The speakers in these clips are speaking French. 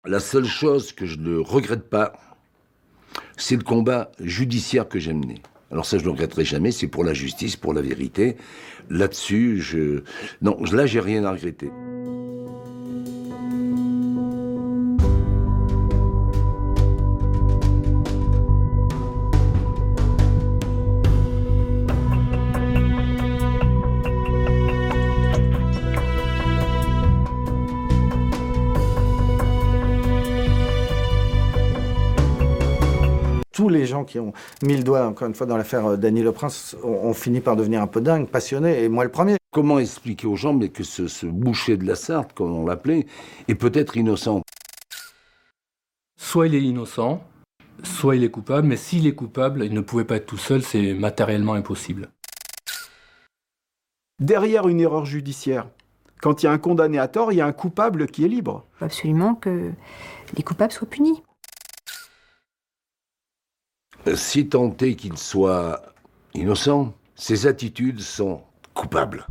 La seule chose que je ne regrette pas, c'est le combat judiciaire que j'ai mené. Alors ça, je ne le regretterai jamais, c'est pour la justice, pour la vérité. Là-dessus, là, j'ai rien à regretter. Tous les gens qui ont mis le doigt, encore une fois, dans l'affaire Dany Le Prince ont fini par devenir un peu dingues, passionnés, et moi le premier. Comment expliquer aux gens que ce boucher de la Sarthe, comme on l'appelait, est peut-être innocent? Soit il est innocent, soit il est coupable, mais s'il est coupable, il ne pouvait pas être tout seul, c'est matériellement impossible. Derrière une erreur judiciaire, quand il y a un condamné à tort, il y a un coupable qui est libre. Il faut absolument que les coupables soient punis. Si tant est qu'il soit innocent, ses attitudes sont coupables.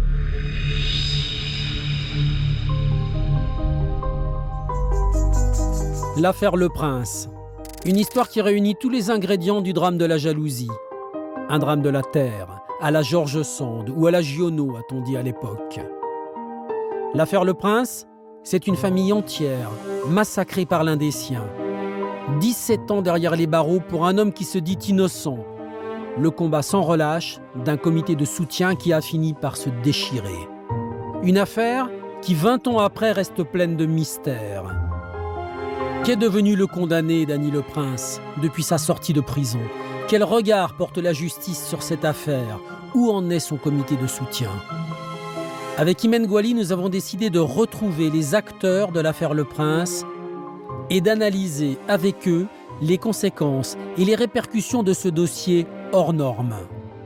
L'affaire Le Prince. Une histoire qui réunit tous les ingrédients du drame de la jalousie. Un drame de la terre, à la George Sand ou à la Giono, a-t-on dit à l'époque. L'affaire Le Prince, c'est une famille entière, massacrée par l'un des siens. 17 ans derrière les barreaux pour un homme qui se dit innocent. Le combat sans relâche d'un comité de soutien qui a fini par se déchirer. Une affaire qui 20 ans après reste pleine de mystères. Qu'est devenu le condamné Dany Le Prince depuis sa sortie de prison? Quel regard porte la justice sur cette affaire? Où en est son comité de soutien? Avec Imen Gouali, nous avons décidé de retrouver les acteurs de l'affaire Le Prince et d'analyser avec eux les conséquences et les répercussions de ce dossier hors norme.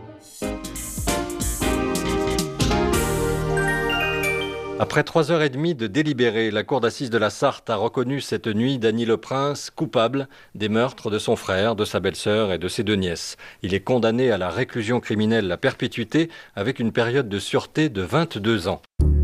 Après 3h30 de délibéré, la cour d'assises de la Sarthe a reconnu cette nuit Dany Le Prince coupable des meurtres de son frère, de sa belle-sœur et de ses 2 nièces. Il est condamné à la réclusion criminelle à perpétuité avec une période de sûreté de 22 ans.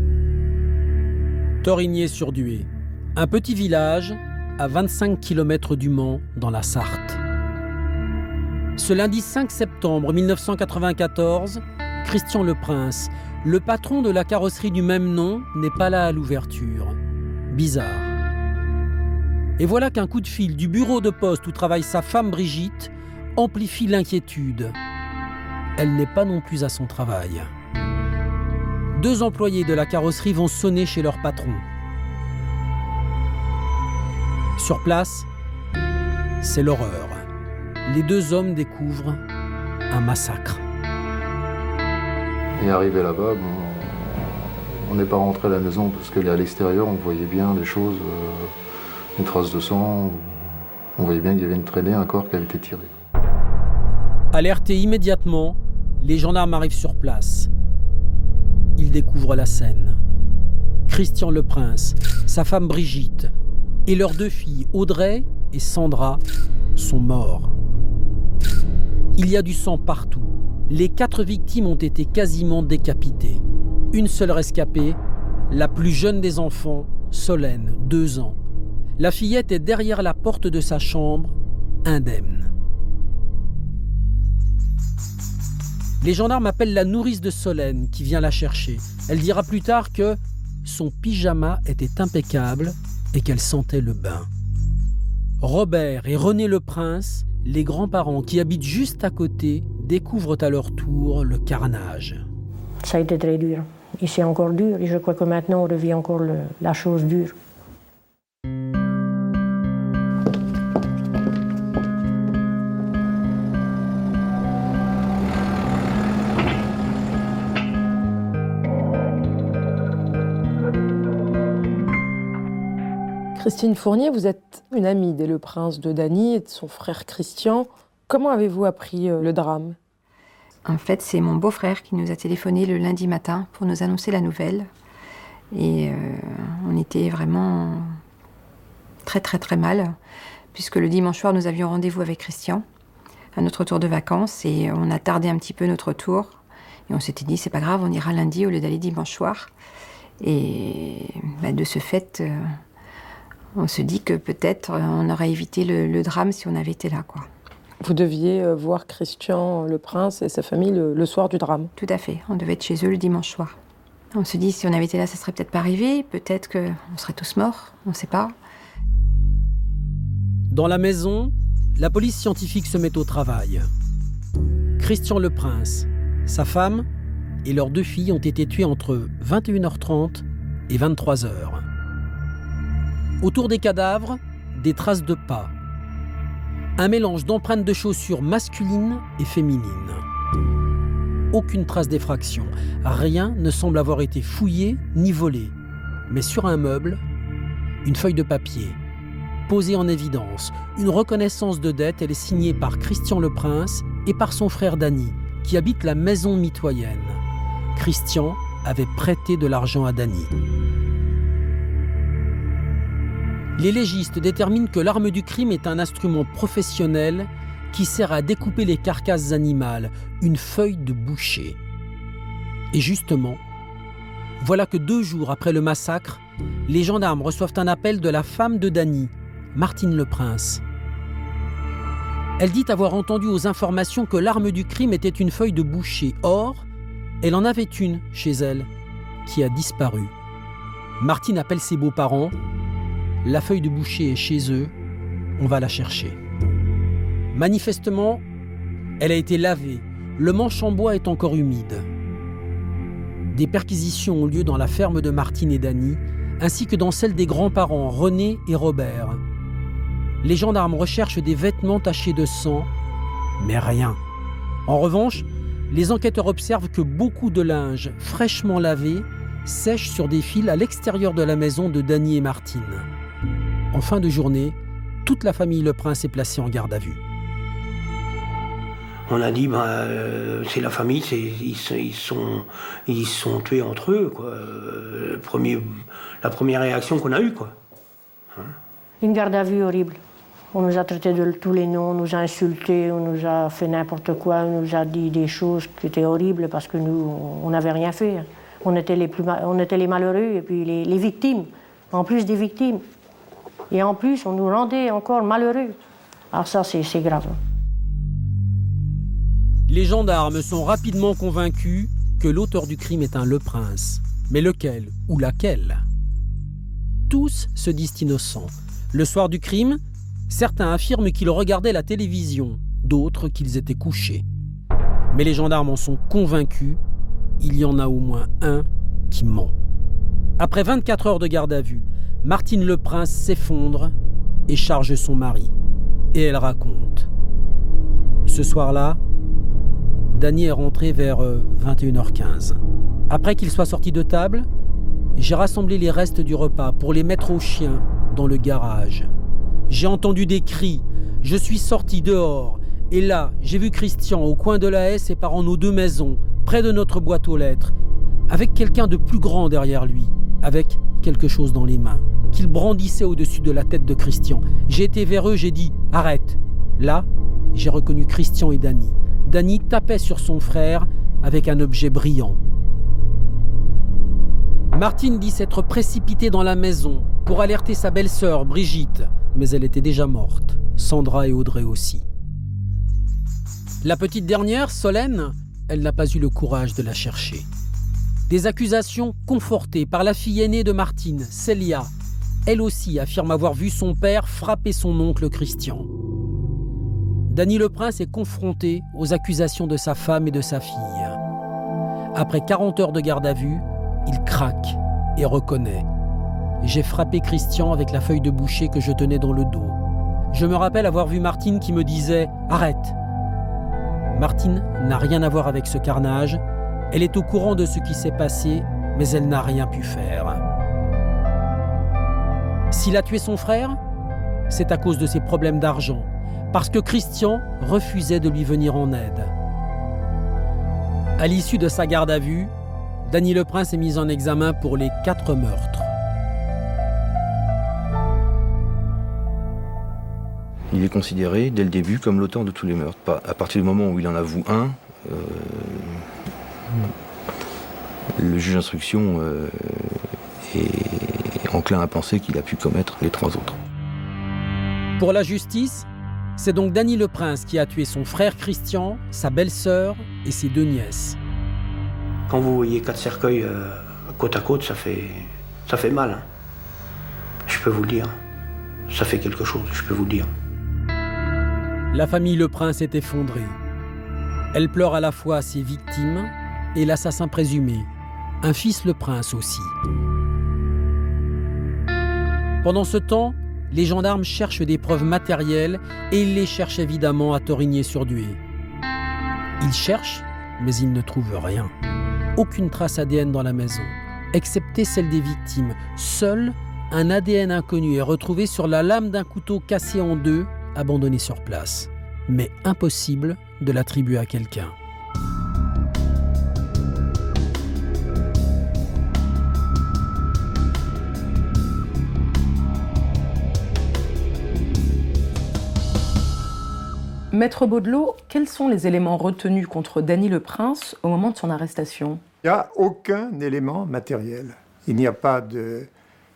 Torigné-sur-Dué, un petit village à 25 km du Mans, dans la Sarthe. Ce lundi 5 septembre 1994, Christian Le Prince, le patron de la carrosserie du même nom, n'est pas là à l'ouverture. Bizarre. Et voilà qu'un coup de fil du bureau de poste où travaille sa femme Brigitte amplifie l'inquiétude. Elle n'est pas non plus à son travail. 2 employés de la carrosserie vont sonner chez leur patron. Sur place, c'est l'horreur. Les 2 hommes découvrent un massacre. Et arrivé là-bas, on n'est pas rentré à la maison parce qu'à l'extérieur, on voyait bien des choses, des traces de sang. On voyait bien qu'il y avait une traînée, un corps qui avait été tiré. Alertés immédiatement, les gendarmes arrivent sur place. Ils découvrent la scène. Christian Le Prince, sa femme Brigitte et leurs 2 filles, Audrey et Sandra, sont morts. Il y a du sang partout. Les 4 victimes ont été quasiment décapitées. Une seule rescapée, la plus jeune des enfants, Solène, 2 ans. La fillette est derrière la porte de sa chambre, indemne. Les gendarmes appellent la nourrice de Solène qui vient la chercher. Elle dira plus tard que son pyjama était impeccable et qu'elle sentait le bain. Robert et René Le Prince, les grands-parents qui habitent juste à côté, découvrent à leur tour le carnage. Ça a été très dur. Et c'est encore dur. Et je crois que maintenant, on revit encore la chose dure. Christine Fournier, vous êtes une amie des Le Prince de Dany et de son frère Christian. Comment avez-vous appris le drame? En fait, c'est mon beau-frère qui nous a téléphoné le lundi matin pour nous annoncer la nouvelle. Et on était vraiment très très très mal, puisque le dimanche soir, nous avions rendez-vous avec Christian à notre retour de vacances et on a tardé un petit peu notre retour. Et on s'était dit, c'est pas grave, on ira lundi au lieu d'aller dimanche soir. Et de ce fait, On se dit que peut-être on aurait évité le drame si on avait été là, quoi. Vous deviez voir Christian le Prince et sa famille le soir du drame. Tout à fait, on devait être chez eux le dimanche soir. On se dit si on avait été là, ça serait peut-être pas arrivé, peut-être qu'on serait tous morts, on ne sait pas. Dans la maison, la police scientifique se met au travail. Christian le Prince, sa femme et leurs 2 filles ont été tuées entre 21h30 et 23h. Autour des cadavres, des traces de pas. Un mélange d'empreintes de chaussures masculines et féminines. Aucune trace d'effraction. Rien ne semble avoir été fouillé ni volé. Mais sur un meuble, une feuille de papier, posée en évidence, une reconnaissance de dette. Elle est signée par Christian le Prince et par son frère Danny, qui habite la maison mitoyenne. Christian avait prêté de l'argent à Danny. Les légistes déterminent que l'arme du crime est un instrument professionnel qui sert à découper les carcasses animales, une feuille de boucher. Et justement, voilà que 2 jours après le massacre, les gendarmes reçoivent un appel de la femme de Danny, Martine le Prince. Elle dit avoir entendu aux informations que l'arme du crime était une feuille de boucher. Or, elle en avait une chez elle, qui a disparu. Martine appelle ses beaux-parents. La feuille de boucher est chez eux, on va la chercher. Manifestement, elle a été lavée. Le manche en bois est encore humide. Des perquisitions ont lieu dans la ferme de Martine et Danny, ainsi que dans celle des grands-parents René et Robert. Les gendarmes recherchent des vêtements tachés de sang, mais rien. En revanche, les enquêteurs observent que beaucoup de linge fraîchement lavé sèche sur des fils à l'extérieur de la maison de Danny et Martine. En fin de journée, toute la famille Le Prince est placée en garde à vue. On a dit, c'est la famille, ils sont tués entre eux, quoi. La première réaction qu'on a eue, quoi. Une garde à vue horrible. On nous a traités de tous les noms, on nous a insultés, on nous a fait n'importe quoi, on nous a dit des choses qui étaient horribles parce que nous, on n'avait rien fait. On était les malheureux et puis les victimes, en plus des victimes. Et en plus, on nous rendait encore malheureux. Alors ça, c'est grave. Les gendarmes sont rapidement convaincus que l'auteur du crime est un Le Prince. Mais lequel ou laquelle? Tous se disent innocents. Le soir du crime, certains affirment qu'ils regardaient la télévision, d'autres qu'ils étaient couchés. Mais les gendarmes en sont convaincus, il y en a au moins un qui ment. Après 24 heures de garde à vue, Martine Le Prince s'effondre et charge son mari. Et elle raconte. Ce soir-là, Danny est rentré vers 21h15. Après qu'il soit sorti de table, j'ai rassemblé les restes du repas pour les mettre aux chiens dans le garage. J'ai entendu des cris, je suis sorti dehors et là, j'ai vu Christian au coin de la haie séparant nos 2 maisons, près de notre boîte aux lettres, avec quelqu'un de plus grand derrière lui, avec quelque chose dans les mains, qu'il brandissait au-dessus de la tête de Christian. J'ai été vers eux, j'ai dit « Arrête !» Là, j'ai reconnu Christian et Danny. Danny tapait sur son frère avec un objet brillant. Martine dit s'être précipitée dans la maison pour alerter sa belle-sœur Brigitte, mais elle était déjà morte, Sandra et Audrey aussi. La petite dernière, Solène, elle n'a pas eu le courage de la chercher. Des accusations confortées par la fille aînée de Martine, Célia. Elle aussi affirme avoir vu son père frapper son oncle Christian. Danny Le Prince est confronté aux accusations de sa femme et de sa fille. Après 40 heures de garde à vue, il craque et reconnaît. J'ai frappé Christian avec la feuille de boucher que je tenais dans le dos. Je me rappelle avoir vu Martine qui me disait « Arrête !» Martine n'a rien à voir avec ce carnage. Elle est au courant de ce qui s'est passé, mais elle n'a rien pu faire. S'il a tué son frère, c'est à cause de ses problèmes d'argent, parce que Christian refusait de lui venir en aide. À l'issue de sa garde à vue, Danny Le Prince est mis en examen pour les 4 meurtres. Il est considéré dès le début comme l'auteur de tous les meurtres. À partir du moment où il en avoue un, le juge d'instruction est enclin à penser qu'il a pu commettre les 3 autres. Pour la justice, c'est donc Dany Le Prince qui a tué son frère Christian, sa belle-sœur et ses 2 nièces. Quand vous voyez 4 cercueils côte à côte, ça fait mal. Hein. Je peux vous le dire. Ça fait quelque chose, je peux vous le dire. La famille Le Prince est effondrée. Elle pleure à la fois ses victimes et l'assassin présumé, un fils Le Prince aussi. Pendant ce temps, les gendarmes cherchent des preuves matérielles et ils les cherchent évidemment à Torigné-sur-Dué. Ils cherchent, mais ils ne trouvent rien. Aucune trace ADN dans la maison, excepté celle des victimes. Seul un ADN inconnu est retrouvé sur la lame d'un couteau cassé en 2, abandonné sur place. Mais impossible de l'attribuer à quelqu'un. Maître Baudelot, quels sont les éléments retenus contre Dany Le Prince au moment de son arrestation? Il n'y a aucun élément matériel. Il n'y a pas de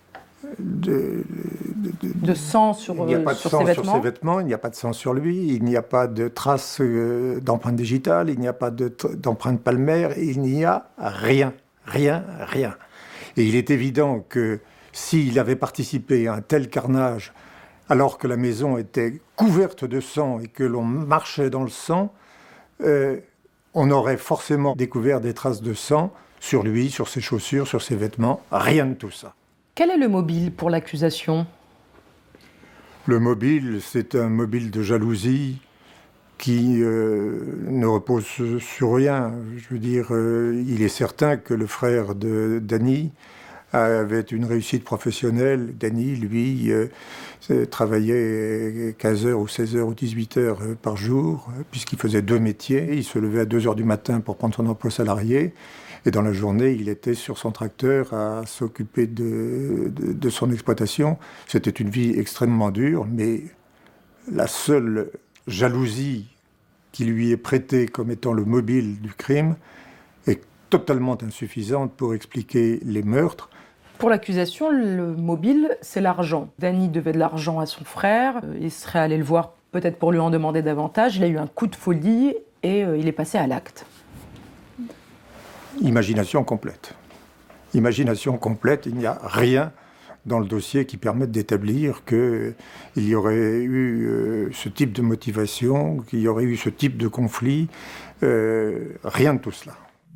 sang sur ses vêtements. Il n'y a pas de sang sur ses vêtements, il n'y a pas de sang sur lui, il n'y a pas de traces d'empreintes digitales, il n'y a pas d'empreintes palmaires, il n'y a rien. Et il est évident que s'il avait participé à un tel carnage, alors que la maison était couverte de sang et que l'on marchait dans le sang, on aurait forcément découvert des traces de sang sur lui, sur ses chaussures, sur ses vêtements, rien de tout ça. Quel est le mobile pour l'accusation? Le mobile, c'est un mobile de jalousie qui ne repose sur rien. Je veux dire, il est certain que le frère de Dany avait une réussite professionnelle. Dany, lui, travaillait 15 heures ou 16 heures ou 18 heures par jour, puisqu'il faisait 2 métiers. Il se levait à 2 heures du matin pour prendre son emploi salarié. Et dans la journée, il était sur son tracteur à s'occuper de son exploitation. C'était une vie extrêmement dure, mais la seule jalousie qui lui est prêtée comme étant le mobile du crime est totalement insuffisante pour expliquer les meurtres. Pour l'accusation, le mobile, c'est l'argent. Dany devait de l'argent à son frère. Il serait allé le voir peut-être pour lui en demander davantage. Il a eu un coup de folie et il est passé à l'acte. Imagination complète. Imagination complète, il n'y a rien dans le dossier qui permette d'établir qu'il y aurait eu ce type de motivation, qu'il y aurait eu ce type de conflit. Rien de tout cela.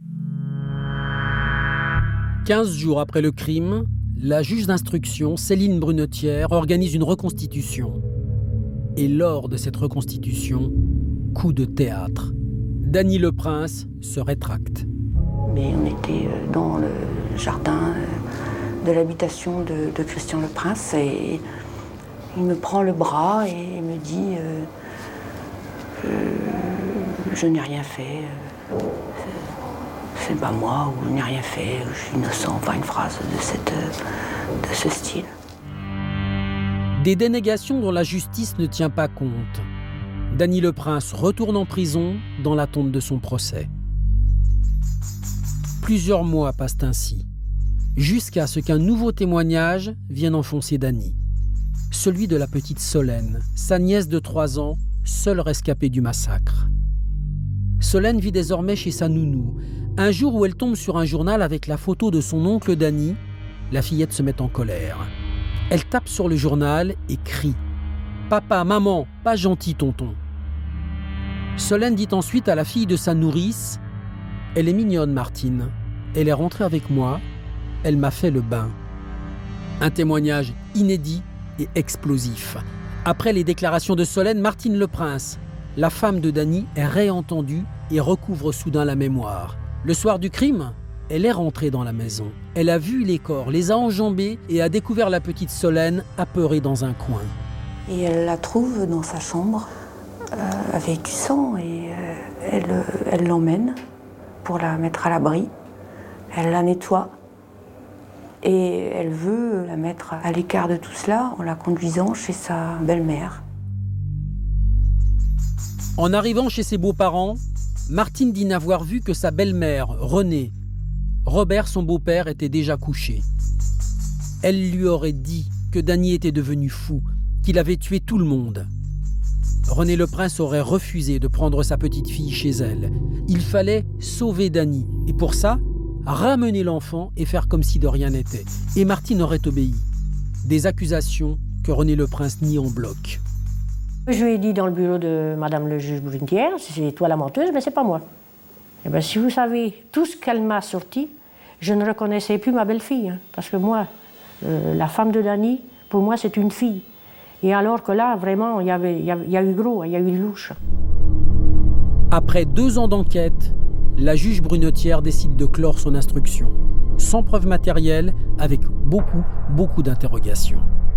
15 jours après le crime, la juge d'instruction, Céline Brunetière, organise une reconstitution. Et lors de cette reconstitution, coup de théâtre. Dany Le Prince se rétracte. Mais on était dans le jardin de l'habitation de Christian Le Prince et il me prend le bras et me dit je n'ai rien fait, c'est pas moi, ou je n'ai rien fait, je suis innocent, enfin une phrase de ce style. Des dénégations dont la justice ne tient pas compte. Dany Le Prince retourne en prison dans l'attente de son procès. Plusieurs mois passent ainsi, jusqu'à ce qu'un nouveau témoignage vienne enfoncer Dany. Celui de la petite Solène, sa nièce de 3 ans, seule rescapée du massacre. Solène vit désormais chez sa nounou. Un jour où elle tombe sur un journal avec la photo de son oncle Dany, la fillette se met en colère. Elle tape sur le journal et crie « Papa, maman, pas gentil tonton !» Solène dit ensuite à la fille de sa nourrice « Elle est mignonne, Martine. Elle est rentrée avec moi. Elle m'a fait le bain. » Un témoignage inédit et explosif. Après les déclarations de Solène, Martine Le Prince, la femme de Dany, est réentendue et recouvre soudain la mémoire. Le soir du crime, elle est rentrée dans la maison. Elle a vu les corps, les a enjambés et a découvert la petite Solène apeurée dans un coin. Et elle la trouve dans sa chambre avec du sang et elle l'emmène pour la mettre à l'abri. Elle la nettoie et elle veut la mettre à l'écart de tout cela en la conduisant chez sa belle-mère. En arrivant chez ses beaux-parents, Martine dit n'avoir vu que sa belle-mère, Renée. Robert, son beau-père, était déjà couché. Elle lui aurait dit que Dany était devenu fou, qu'il avait tué tout le monde. René Leprince aurait refusé de prendre sa petite fille chez elle. Il fallait sauver Dany. Et pour ça, ramener l'enfant et faire comme si de rien n'était. Et Martine aurait obéi. Des accusations que René Leprince nie en bloc. Je lui ai dit dans le bureau de Madame le juge Brunetière, c'est toi la menteuse, mais c'est pas moi. Eh bien, si vous savez tout ce qu'elle m'a sorti, je ne reconnaissais plus ma belle-fille. Hein, parce que moi, la femme de Dany, pour moi, c'est une fille. Et alors que là, vraiment, il y a eu gros, il y a eu louche. Après 2 ans d'enquête, la juge Brunetière décide de clore son instruction, sans preuve matérielle, avec beaucoup d'interrogations.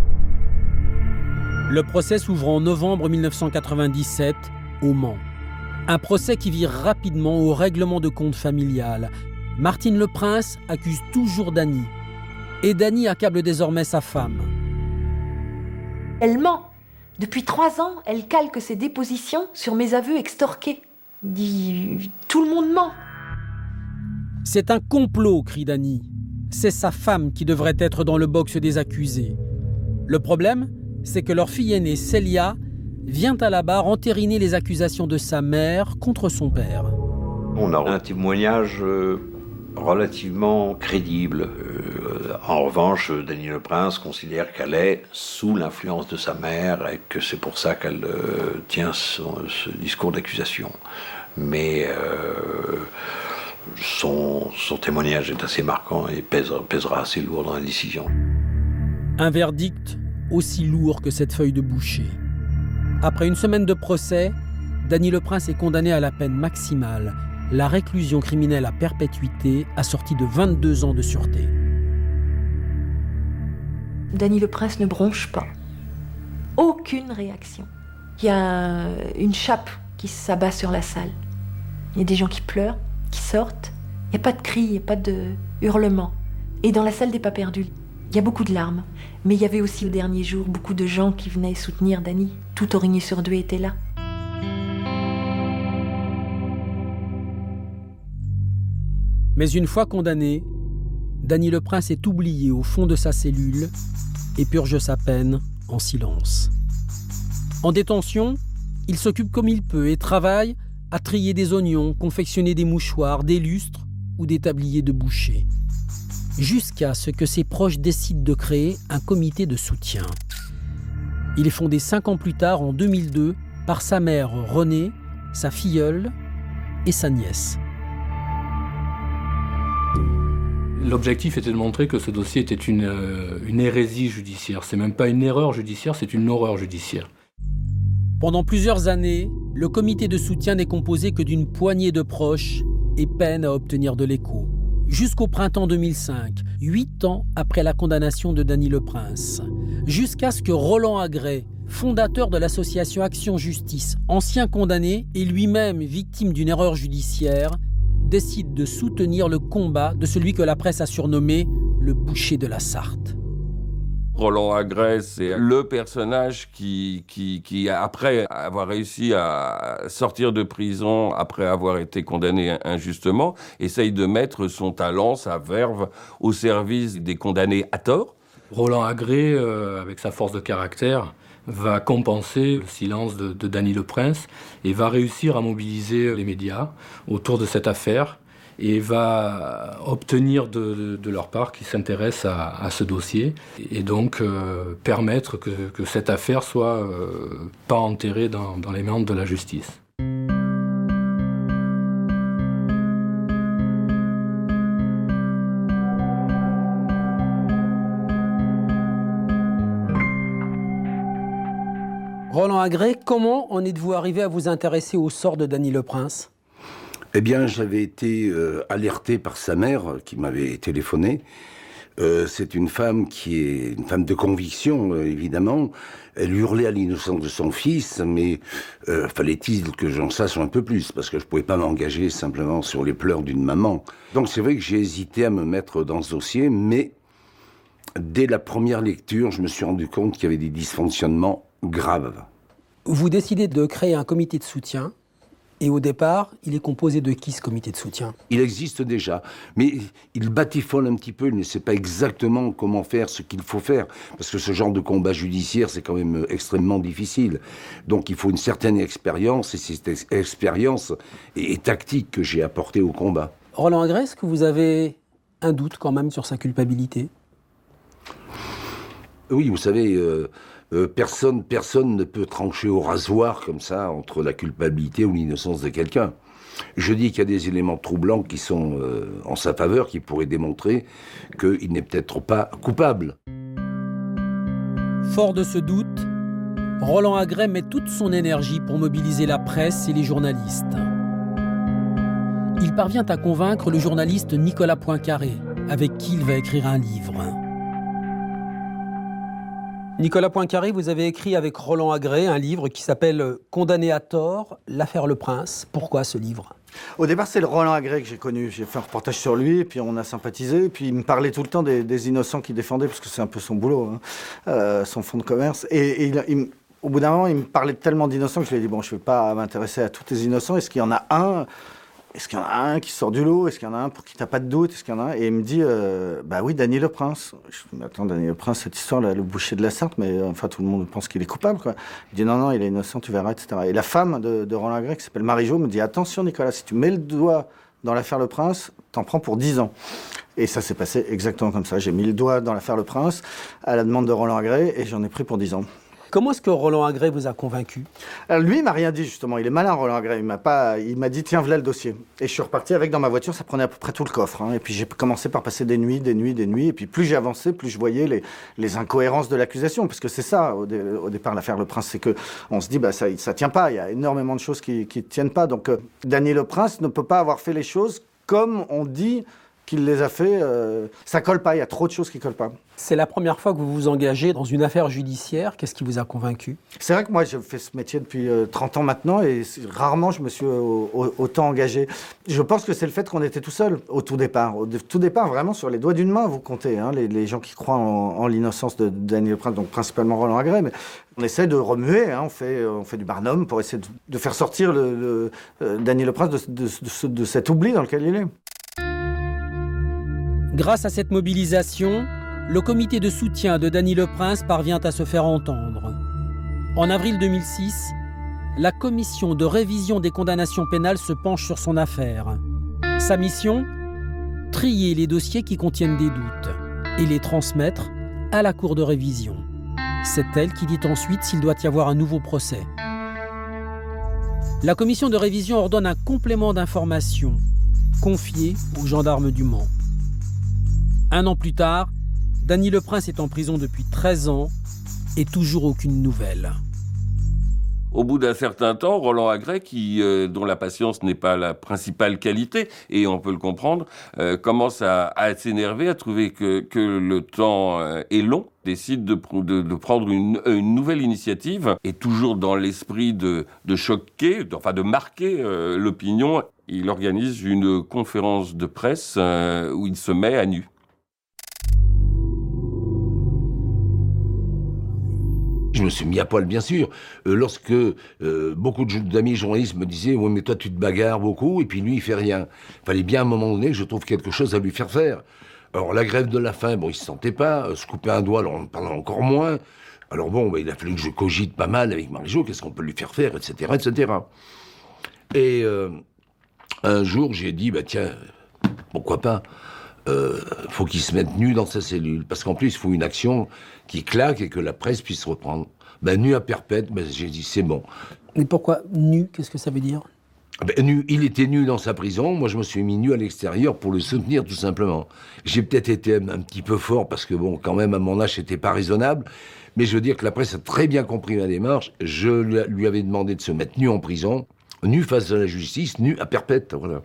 Le procès s'ouvre en novembre 1997, au Mans. Un procès qui vire rapidement au règlement de compte familial. Martine Leprince accuse toujours Dany. Et Dany accable désormais sa femme. Elle ment. Depuis 3 ans, elle calque ses dépositions sur mes aveux extorqués. Dit tout le monde ment. C'est un complot, crie Dany. C'est sa femme qui devrait être dans le box des accusés. Le problème, c'est que leur fille aînée, Célia, vient à la barre entériner les accusations de sa mère contre son père. On a un témoignage relativement crédible. En revanche, Dany Leprince considère qu'elle est sous l'influence de sa mère et que c'est pour ça qu'elle tient ce discours d'accusation. Mais son témoignage est assez marquant et pèsera assez lourd dans la décision. Un verdict aussi lourd que cette feuille de boucher. Après une semaine de procès, Dany Leprince est condamné à la peine maximale, la réclusion criminelle à perpétuité, assortie de 22 ans de sûreté. Dany Leprince ne bronche pas. Aucune réaction. Il y a une chape qui s'abat sur la salle. Il y a des gens qui pleurent, qui sortent. Il n'y a pas de cris, il n'y a pas de hurlements. Et dans la salle des pas perdus, il y a beaucoup de larmes. Mais il y avait aussi au dernier jour beaucoup de gens qui venaient soutenir Dany. Tout Origny-sur-Douai était là. Mais une fois condamné, Dany Leprince est oublié au fond de sa cellule et purge sa peine en silence. En détention, il s'occupe comme il peut et travaille à trier des oignons, confectionner des mouchoirs, des lustres ou des tabliers de boucher. Jusqu'à ce que ses proches décident de créer un comité de soutien. Il est fondé 5 ans plus tard, en 2002, par sa mère Renée, sa filleule et sa nièce. L'objectif était de montrer que ce dossier était une hérésie judiciaire. C'est même pas une erreur judiciaire, c'est une horreur judiciaire. Pendant plusieurs années, le comité de soutien n'est composé que d'une poignée de proches et peine à obtenir de l'écho. Jusqu'au printemps 2005, 8 ans après la condamnation de Dany Leprince. Jusqu'à ce que Roland Agré, fondateur de l'association Action Justice, ancien condamné et lui-même victime d'une erreur judiciaire, décide de soutenir le combat de celui que la presse a surnommé le boucher de la Sarthe. Roland Agré, c'est le personnage qui, après avoir réussi à sortir de prison, après avoir été condamné injustement, essaye de mettre son talent, sa verve, au service des condamnés à tort. Roland Agré, avec sa force de caractère, va compenser le silence de Dany Leprince et va réussir à mobiliser les médias autour de cette affaire et va obtenir de leur part qu'ils s'intéressent à ce dossier et donc permettre que cette affaire soit pas enterrée dans les méandres de la justice. Roland Agré, comment en êtes-vous arrivé à vous intéresser au sort de Dany Leprince ? Eh bien, j'avais été alerté par sa mère qui m'avait téléphoné. C'est une femme qui est une femme de conviction, évidemment. Elle hurlait à l'innocence de son fils, mais fallait-il que j'en sache un peu plus, parce que je ne pouvais pas m'engager simplement sur les pleurs d'une maman. Donc c'est vrai que j'ai hésité à me mettre dans ce dossier, mais dès la première lecture, je me suis rendu compte qu'il y avait des dysfonctionnements graves. Vous décidez de créer un comité de soutien Et au départ, il est composé de qui, ce comité de soutien ? Il existe déjà, mais il batifole un petit peu, il ne sait pas exactement comment faire ce qu'il faut faire, parce que ce genre de combat judiciaire, c'est quand même extrêmement difficile. Donc il faut une certaine expérience, et c'est cette expérience et tactique que j'ai apportée au combat. Roland Agrais, est-ce que vous avez un doute quand même sur sa culpabilité ? Oui, vous savez... personne ne peut trancher au rasoir comme ça entre la culpabilité ou l'innocence de quelqu'un. Je dis qu'il y a des éléments troublants qui sont en sa faveur, qui pourraient démontrer qu'il n'est peut-être pas coupable. Fort de ce doute, Roland Agrais met toute son énergie pour mobiliser la presse et les journalistes. Il parvient à convaincre le journaliste Nicolas Poincaré, avec qui il va écrire un livre. Nicolas Poincaré, vous avez écrit avec Roland Agrais un livre qui s'appelle « Condamné à tort, l'affaire Le Prince ». Pourquoi ce livre ? Au départ, c'est le Roland Agrais que j'ai connu. J'ai fait un reportage sur lui, et puis on a sympathisé. Et puis il me parlait tout le temps des innocents qu'il défendait, parce que c'est un peu son boulot, son fonds de commerce. Et au bout d'un moment, il me parlait tellement d'innocents que je lui ai dit, bon, je ne vais pas m'intéresser à tous les innocents. Est-ce qu'il y en a un ? Est-ce qu'il y en a un qui sort du lot ? Est-ce qu'il y en a un pour qui tu n'as pas de doute ? Est-ce qu'il y en a un ? Et il me dit, bah oui, Dany Le Prince. Je dis, attends, Dany Le Prince, cette histoire, là, le boucher de la Sarthe, mais enfin, tout le monde pense qu'il est coupable, quoi. Il dit, non, il est innocent, tu verras, etc. Et la femme de Roland Agrais, qui s'appelle Marie-Jo, me dit, attention, Nicolas, si tu mets le doigt dans l'affaire Le Prince, t'en prends pour 10 ans. Et ça s'est passé exactement comme ça. J'ai mis le doigt dans l'affaire Le Prince, à la demande de Roland Agrais, et j'en ai pris pour 10 ans. Comment est-ce que Roland Agrais vous a convaincu ? Alors lui, il m'a rien dit, justement. Il est malin, Roland Agrais. Il m'a dit, tiens, voilà le dossier. Et je suis reparti avec dans ma voiture, ça prenait à peu près tout le coffre. Et puis j'ai commencé par passer des nuits. Et puis plus j'ai avancé, plus je voyais les incohérences de l'accusation. Parce que c'est ça, au départ, l'affaire Le Prince, c'est qu'on se dit, bah, ça tient pas. Il y a énormément de choses qui tiennent pas. Donc Dany Le Prince ne peut pas avoir fait les choses comme on dit qu'il les a fait. Ça colle pas, il y a trop de choses qui collent pas. C'est la première fois que vous vous engagez dans une affaire judiciaire. Qu'est-ce qui vous a convaincu ? C'est vrai que moi, je fais ce métier depuis 30 ans maintenant et rarement je me suis autant engagé. Je pense que c'est le fait qu'on était tout seul au tout départ. Au tout départ, vraiment, sur les doigts d'une main, vous comptez, les gens qui croient en l'innocence de Dany Le Prince, donc principalement Roland Agrais, mais on essaie de remuer, on fait du Barnum pour essayer de faire sortir Dany Le Prince de cet oubli dans lequel il est. Grâce à cette mobilisation, le comité de soutien de Dany Le Prince parvient à se faire entendre. En avril 2006, la commission de révision des condamnations pénales se penche sur son affaire. Sa mission ? Trier les dossiers qui contiennent des doutes et les transmettre à la cour de révision. C'est elle qui dit ensuite s'il doit y avoir un nouveau procès. La commission de révision ordonne un complément d'information confié aux gendarmes du Mans. Un an plus tard, Dany Le Prince est en prison depuis 13 ans et toujours aucune nouvelle. Au bout d'un certain temps, Roland Agrais, dont la patience n'est pas la principale qualité, et on peut le comprendre, commence à s'énerver, à trouver que le temps est long, décide de prendre une nouvelle initiative, et toujours dans l'esprit de choquer, de marquer l'opinion, il organise une conférence de presse où il se met à nu. Je me suis mis à poil, bien sûr. Lorsque beaucoup d'amis journalistes me disaient « Oui, mais toi, tu te bagarres beaucoup, et puis lui, il fait rien. » Il fallait bien, à un moment donné, que je trouve quelque chose à lui faire faire. Alors, la grève de la faim, bon, il se sentait pas. Se couper un doigt, alors on en parlait encore moins. Alors bon, il a fallu que je cogite pas mal avec Marie-Jo, qu'est-ce qu'on peut lui faire faire, etc., etc. Et un jour, j'ai dit « Bah tiens, pourquoi pas ? Faut qu'il se mette nu dans sa cellule. Parce qu'en plus, il faut une action qui claque et que la presse puisse reprendre. Nu à perpète, j'ai dit, c'est bon. Mais pourquoi nu ? Qu'est-ce que ça veut dire ? Nu, il était nu dans sa prison. Moi, je me suis mis nu à l'extérieur pour le soutenir, tout simplement. J'ai peut-être été un petit peu fort parce que, bon, quand même, à mon âge, c'était pas raisonnable. Mais je veux dire que la presse a très bien compris ma démarche. Je lui avais demandé de se mettre nu en prison, nu face à la justice, nu à perpète, voilà.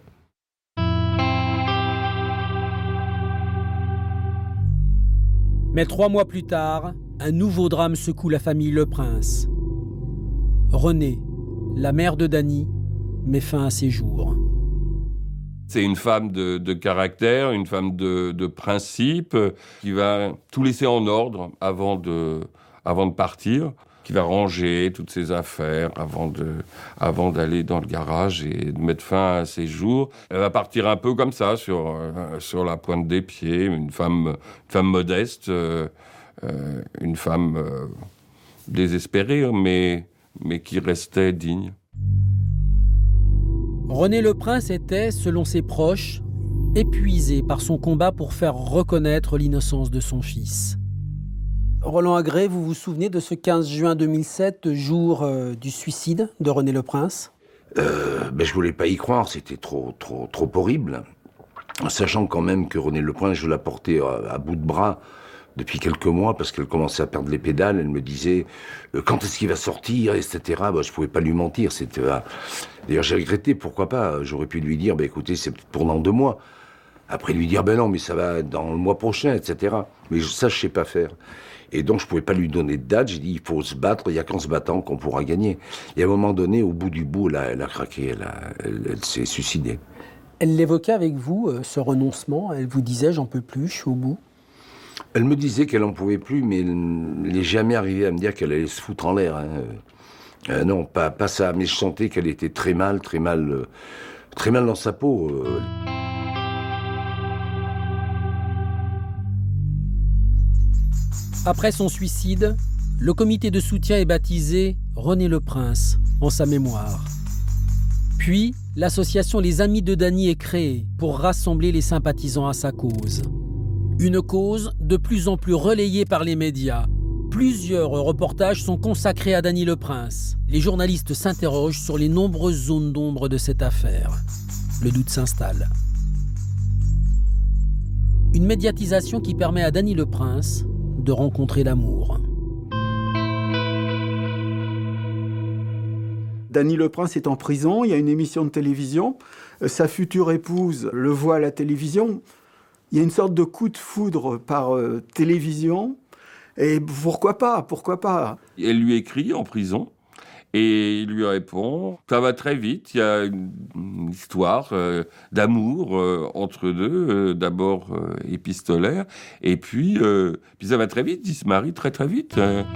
Mais 3 mois plus tard, un nouveau drame secoue la famille Le Prince. Renée, la mère de Dany, met fin à ses jours. C'est une femme de caractère, une femme de principe, qui va tout laisser en ordre avant de partir. ranger toutes ses affaires avant d'aller dans le garage et de mettre fin à ses jours. Elle va partir un peu comme ça, sur la pointe des pieds, une femme modeste, une femme désespérée, mais qui restait digne. René Leprince était, selon ses proches, épuisé par son combat pour faire reconnaître l'innocence de son fils. Roland Agré, vous vous souvenez de ce 15 juin 2007, jour du suicide de René Leprince ? Je voulais pas y croire, c'était trop horrible. Sachant quand même que René Leprince, je la portais à bout de bras depuis quelques mois parce qu'elle commençait à perdre les pédales. Elle me disait quand est-ce qu'il va sortir, etc. Je pouvais pas lui mentir. D'ailleurs, j'ai regretté, pourquoi pas. J'aurais pu lui dire, écoutez, c'est pour dans 2 mois. Après lui dire, non, mais ça va dans le mois prochain, etc. Mais ça, je sais pas faire. Et donc, je pouvais pas lui donner de date. J'ai dit, il faut se battre. Il y a qu'en se battant qu'on pourra gagner. Et à un moment donné, au bout du bout, elle a craqué. Elle s'est suicidée. Elle l'évoquait avec vous, ce renoncement. Elle vous disait, j'en peux plus, je suis au bout. Elle me disait qu'elle en pouvait plus, mais elle n'est jamais arrivée à me dire qu'elle allait se foutre en l'air. Non, pas ça. Mais je sentais qu'elle était très mal dans sa peau. Après son suicide, le comité de soutien est baptisé René Leprince, en sa mémoire. Puis, l'association Les Amis de Dany est créée pour rassembler les sympathisants à sa cause. Une cause de plus en plus relayée par les médias. Plusieurs reportages sont consacrés à Dany Leprince. Les journalistes s'interrogent sur les nombreuses zones d'ombre de cette affaire. Le doute s'installe. Une médiatisation qui permet à Dany Leprince de rencontrer l'amour. Dany Leprince est en prison, il y a une émission de télévision, sa future épouse le voit à la télévision, il y a une sorte de coup de foudre par télévision, et pourquoi pas. Elle lui écrit en prison, et il lui répond, ça va très vite, il y a une histoire d'amour entre deux, d'abord épistolaire, et puis ça va très vite, ils se marient très très vite.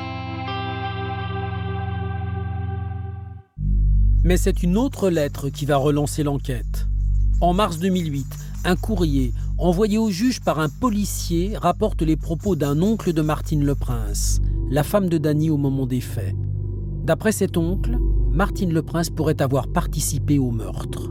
Mais c'est une autre lettre qui va relancer l'enquête. En mars 2008, un courrier envoyé au juge par un policier rapporte les propos d'un oncle de Martine Leprince, la femme de Dany au moment des faits. D'après cet oncle, Martine Leprince pourrait avoir participé au meurtre.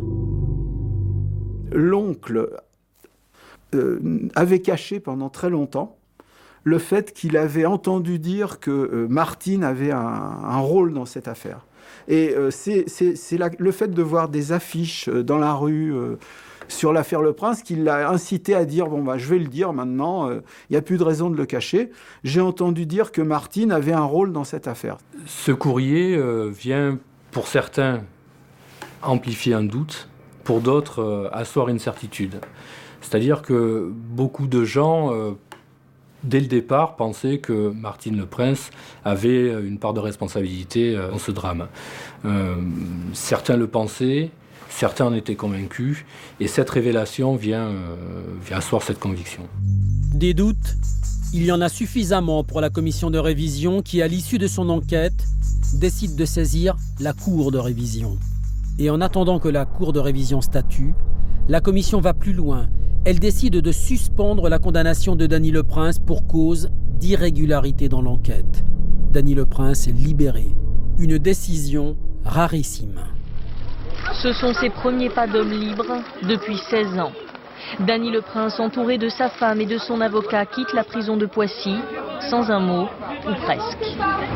L'oncle avait caché pendant très longtemps le fait qu'il avait entendu dire que Martine avait un rôle dans cette affaire. Et c'est le fait de voir des affiches dans la rue sur l'affaire Leprince qui l'a incité à dire je vais le dire maintenant, il n'y a plus de raison de le cacher. J'ai entendu dire que Martine avait un rôle dans cette affaire. Ce courrier vient, pour certains, amplifier un doute, pour d'autres, asseoir une certitude. C'est-à-dire que beaucoup de gens, dès le départ, pensaient que Martine Leprince avait une part de responsabilité dans ce drame. Certains le pensaient, certains en étaient convaincus, et cette révélation vient asseoir cette conviction. Des doutes, il y en a suffisamment pour la commission de révision qui, à l'issue de son enquête, décide de saisir la cour de révision. Et en attendant que la cour de révision statue, la commission va plus loin. Elle décide de suspendre la condamnation de Dany Leprince pour cause d'irrégularité dans l'enquête. Dany Leprince est libéré. Une décision rarissime. Ce sont ses premiers pas d'homme libre depuis 16 ans. Dany Leprince, entouré de sa femme et de son avocat, quitte la prison de Poissy, sans un mot, ou presque.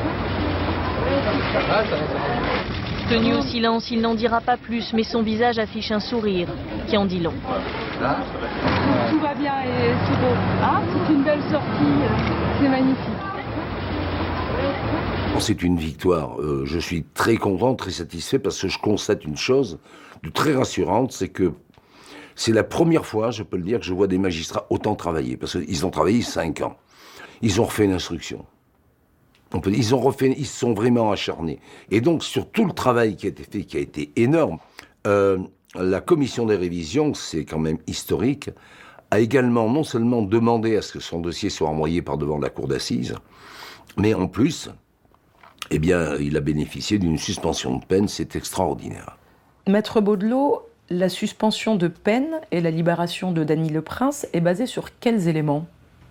Tenu au silence, il n'en dira pas plus, mais son visage affiche un sourire qui en dit long. Tout va bien et c'est beau. Ah, c'est une belle sortie, c'est magnifique. C'est une victoire. Je suis très content, très satisfait, parce que je constate une chose de très rassurante, c'est que c'est la première fois, je peux le dire, que je vois des magistrats autant travailler, parce qu'ils ont travaillé 5 ans. Ils ont refait une instruction. Ils se sont vraiment acharnés. Et donc, sur tout le travail qui a été fait, qui a été énorme, la commission des révisions, c'est quand même historique, a également non seulement demandé à ce que son dossier soit envoyé par devant la cour d'assises, mais en plus, eh bien, il a bénéficié d'une suspension de peine, c'est extraordinaire. Maître Baudelot, la suspension de peine et la libération de Dany Le Prince est basée sur quels éléments ?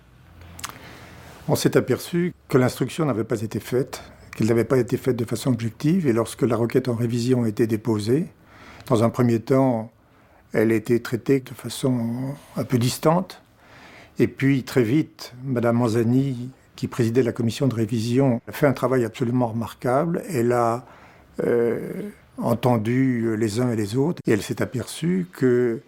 On s'est aperçu que l'instruction n'avait pas été faite, qu'elle n'avait pas été faite de façon objective, et lorsque la requête en révision a été déposée, dans un premier temps, elle a été traitée de façon un peu distante, et puis très vite, Madame Manzani, qui présidait la commission de révision, a fait un travail absolument remarquable. Elle a entendu les uns et les autres, et elle s'est aperçue que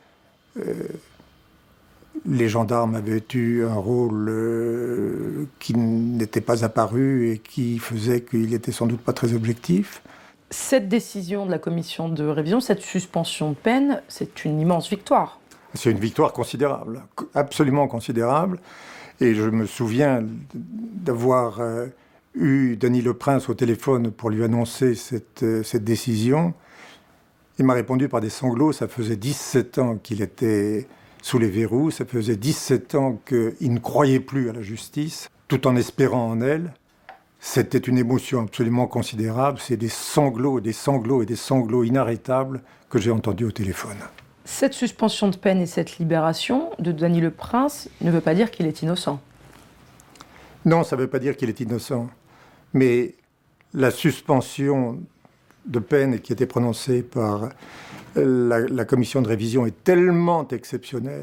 les gendarmes avaient eu un rôle qui n'était pas apparu et qui faisait qu'il n'était sans doute pas très objectif. Cette décision de la commission de révision, cette suspension de peine, c'est une immense victoire. C'est une victoire considérable, absolument considérable. Et je me souviens d'avoir eu Dany Le Prince au téléphone pour lui annoncer cette décision. Il m'a répondu par des sanglots. Ça faisait 17 ans qu'il était sous les verrous. Ça faisait 17 ans qu'il ne croyait plus à la justice, tout en espérant en elle. C'était une émotion absolument considérable. C'est des sanglots, des sanglots et des sanglots inarrêtables que j'ai entendus au téléphone. Cette suspension de peine et cette libération de Dany Le Prince ne veut pas dire qu'il est innocent. Non, ça ne veut pas dire qu'il est innocent. Mais la suspension de peine qui a été prononcée par la commission de révision est tellement exceptionnelle,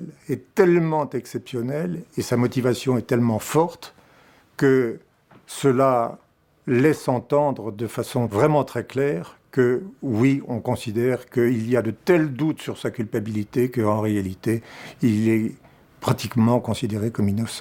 et sa motivation est tellement forte que cela laisse entendre de façon vraiment très claire que oui, on considère qu'il y a de tels doutes sur sa culpabilité qu'en réalité, il est pratiquement considéré comme innocent.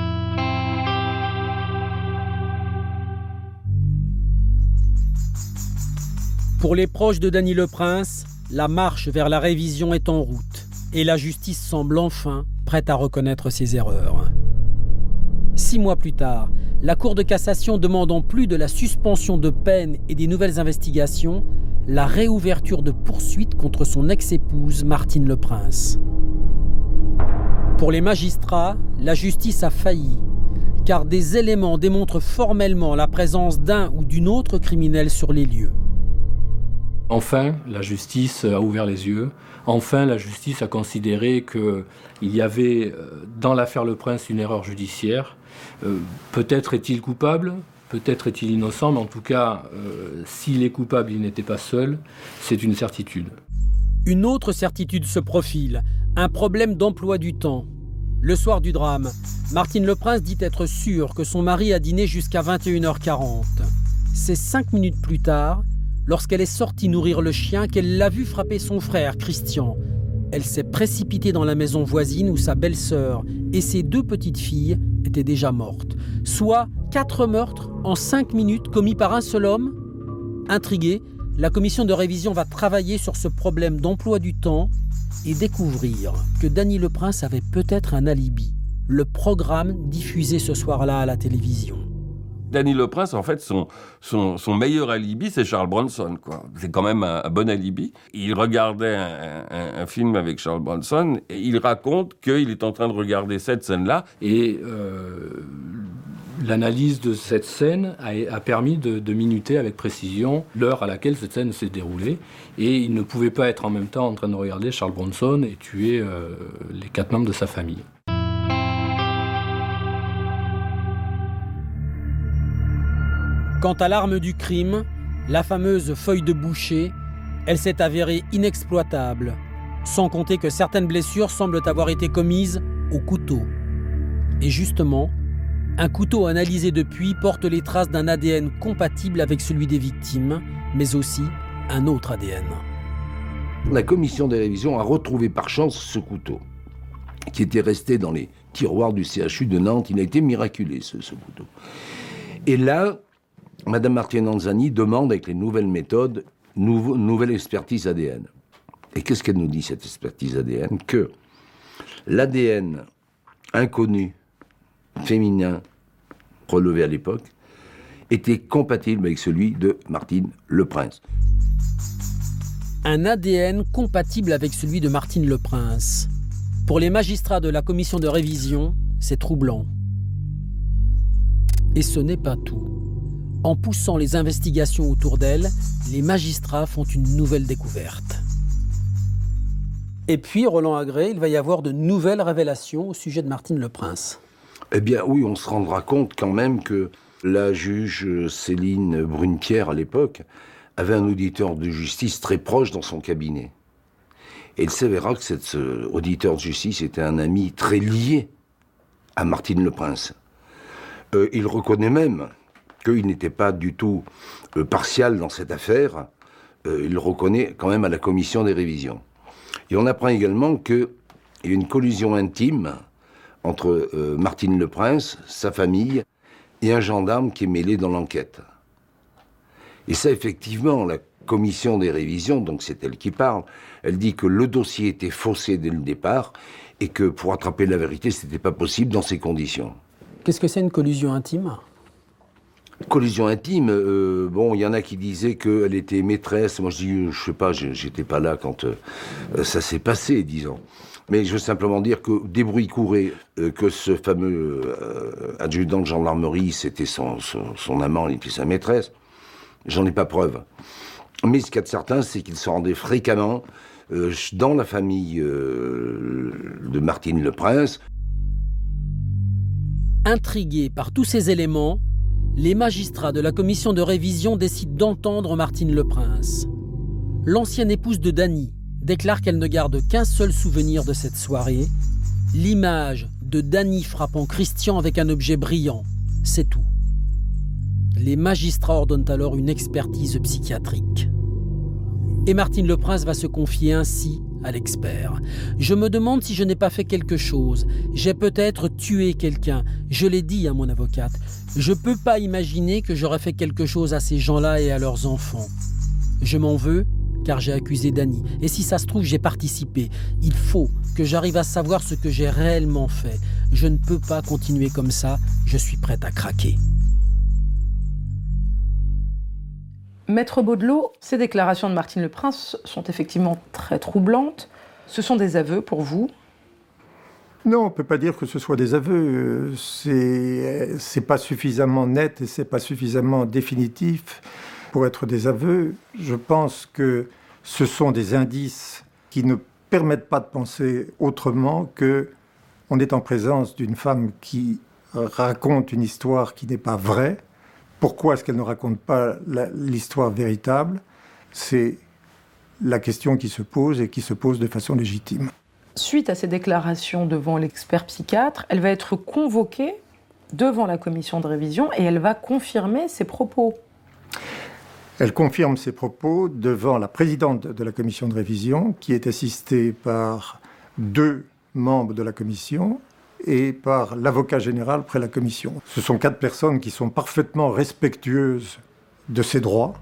Pour les proches de Dany Le Prince, la marche vers la révision est en route et la justice semble enfin prête à reconnaître ses erreurs. 6 mois plus tard, la Cour de cassation demande en plus de la suspension de peine et des nouvelles investigations, la réouverture de poursuites contre son ex-épouse Martine Le Prince. Pour les magistrats, la justice a failli, car des éléments démontrent formellement la présence d'un ou d'une autre criminelle sur les lieux. Enfin, la justice a ouvert les yeux. Enfin, la justice a considéré qu'il y avait dans l'affaire Le Prince une erreur judiciaire. Peut-être est-il coupable, peut-être est-il innocent, mais en tout cas, s'il est coupable, il n'était pas seul. C'est une certitude. Une autre certitude se profile, un problème d'emploi du temps. Le soir du drame, Martine Le Prince dit être sûre que son mari a dîné jusqu'à 21h40. C'est 5 minutes plus tard, lorsqu'elle est sortie nourrir le chien, qu'elle l'a vu frapper son frère, Christian. Elle s'est précipitée dans la maison voisine où sa belle-sœur et ses 2 petites filles étaient déjà mortes. Soit 4 meurtres en 5 minutes commis par un seul homme. Intriguée, la commission de révision va travailler sur ce problème d'emploi du temps et découvrir que Dany Le Prince avait peut-être un alibi. Le programme diffusé ce soir-là à la télévision. Dany Le Prince, en fait, son meilleur alibi, c'est Charles Bronson, quoi. C'est quand même un bon alibi. Il regardait un film avec Charles Bronson et il raconte qu'il est en train de regarder cette scène-là. Et l'analyse de cette scène a permis de minuter avec précision l'heure à laquelle cette scène s'est déroulée. Et il ne pouvait pas être en même temps en train de regarder Charles Bronson et tuer les 4 membres de sa famille. Quant à l'arme du crime, la fameuse feuille de boucher, elle s'est avérée inexploitable, sans compter que certaines blessures semblent avoir été commises au couteau. Et justement, un couteau analysé depuis porte les traces d'un ADN compatible avec celui des victimes, mais aussi un autre ADN. La commission des révisions a retrouvé par chance ce couteau, qui était resté dans les tiroirs du CHU de Nantes. Il a été miraculé, ce couteau. Et là, Madame Martine Manzani demande, avec les nouvelles méthodes, nouvelle expertise ADN. Et qu'est-ce qu'elle nous dit, cette expertise ADN ? Que l'ADN inconnu, féminin, relevé à l'époque, était compatible avec celui de Martine Le Prince. Un ADN compatible avec celui de Martine Le Prince. Pour les magistrats de la commission de révision, c'est troublant. Et ce n'est pas tout. En poussant les investigations autour d'elle, les magistrats font une nouvelle découverte. Et puis, Roland Agré, il va y avoir de nouvelles révélations au sujet de Martine Leprince. Eh bien oui, on se rendra compte quand même que la juge Céline Brune-Pierre, à l'époque, avait un auditeur de justice très proche dans son cabinet. Et il s'avéra que cet auditeur de justice était un ami très lié à Martine Leprince. Il reconnaît même qu'il n'était pas du tout partial dans cette affaire. Il le reconnaît quand même à la commission des révisions. Et on apprend également qu'il y a une collusion intime entre Martine Leprince, sa famille, et un gendarme qui est mêlé dans l'enquête. Et ça, effectivement, la commission des révisions, donc c'est elle qui parle, elle dit que le dossier était faussé dès le départ et que pour attraper la vérité, ce n'était pas possible dans ces conditions. Qu'est-ce que c'est une collusion intime ? Collusion intime, bon, il y en a qui disaient qu'elle était maîtresse. Moi, je dis, je sais pas, j'étais pas là quand ça s'est passé, disons. Mais je veux simplement dire que des bruits couraient, que ce fameux adjudant de gendarmerie, c'était son amant et puis sa maîtresse. J'en ai pas preuve. Mais ce qu'il y a de certain, c'est qu'il se rendait fréquemment dans la famille de Martine Leprince. Intrigués par tous ces éléments, les magistrats de la commission de révision décident d'entendre Martine Leprince. L'ancienne épouse de Dany déclare qu'elle ne garde qu'un seul souvenir de cette soirée, l'image de Dany frappant Christian avec un objet brillant. C'est tout. Les magistrats ordonnent alors une expertise psychiatrique. Et Martine Leprince va se confier ainsi à l'expert. Je me demande si je n'ai pas fait quelque chose. J'ai peut-être tué quelqu'un. Je l'ai dit à mon avocate. Je ne peux pas imaginer que j'aurais fait quelque chose à ces gens-là et à leurs enfants. Je m'en veux car j'ai accusé Dany. Et si ça se trouve, j'ai participé. Il faut que j'arrive à savoir ce que j'ai réellement fait. Je ne peux pas continuer comme ça. Je suis prête à craquer. Maître Baudelot, ces déclarations de Martine Leprince sont effectivement très troublantes. Ce sont des aveux pour vous ? Non, on ne peut pas dire que ce soit des aveux. C'est pas suffisamment net et c'est pas suffisamment définitif pour être des aveux. Je pense que ce sont des indices qui ne permettent pas de penser autrement que on est en présence d'une femme qui raconte une histoire qui n'est pas vraie. Pourquoi est-ce qu'elle ne raconte pas l'histoire véritable ? C'est la question qui se pose et qui se pose de façon légitime. Suite à ces déclarations devant l'expert psychiatre, elle va être convoquée devant la commission de révision et elle va confirmer ses propos. Elle confirme ses propos devant la présidente de la commission de révision, qui est assistée par 2 membres de la commission et par l'avocat général près la commission. Ce sont 4 personnes qui sont parfaitement respectueuses de ses droits.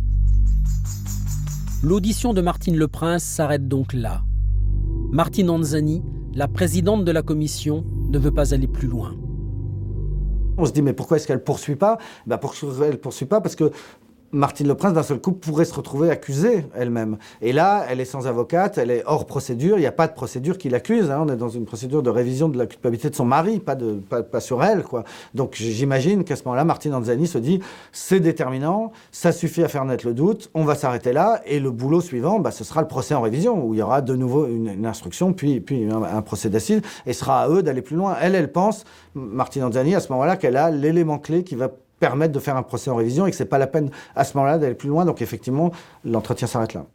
L'audition de Martine Leprince s'arrête donc là. Martine Anzani, la présidente de la commission, ne veut pas aller plus loin. On se dit, mais pourquoi est-ce qu'elle ne poursuit pas ? Pourquoi elle ne poursuit pas ? Parce que Martine Leprince, d'un seul coup, pourrait se retrouver accusée elle-même. Et là, elle est sans avocate, elle est hors procédure, il n'y a pas de procédure qui l'accuse. On est dans une procédure de révision de la culpabilité de son mari, pas sur elle, quoi. Donc j'imagine qu'à ce moment-là, Martine Anzani se dit, c'est déterminant, ça suffit à faire naître le doute, on va s'arrêter là, et le boulot suivant, ce sera le procès en révision, où il y aura de nouveau une instruction, puis un procès d'assises, et ce sera à eux d'aller plus loin. Elle pense, Martine Anzani, à ce moment-là, qu'elle a l'élément clé qui va permettre de faire un procès en révision et que c'est pas la peine à ce moment-là d'aller plus loin. Donc effectivement, l'entretien s'arrête là.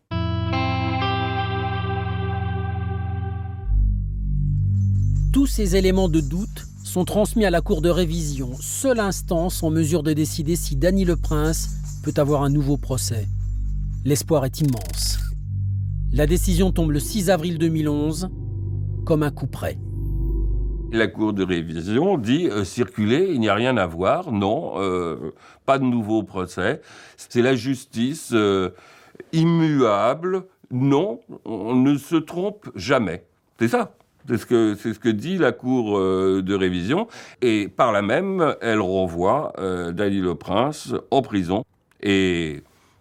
Tous ces éléments de doute sont transmis à la cour de révision, seule instance en mesure de décider si Dany Leprince peut avoir un nouveau procès. L'espoir est immense. La décision tombe le 6 avril 2011, comme un coup près. La cour de révision dit circuler, il n'y a rien à voir, non, pas de nouveau procès. C'est la justice immuable, non, on ne se trompe jamais. C'est ça, c'est ce que dit la cour de révision. Et par là même, elle renvoie Dany Leprince en prison et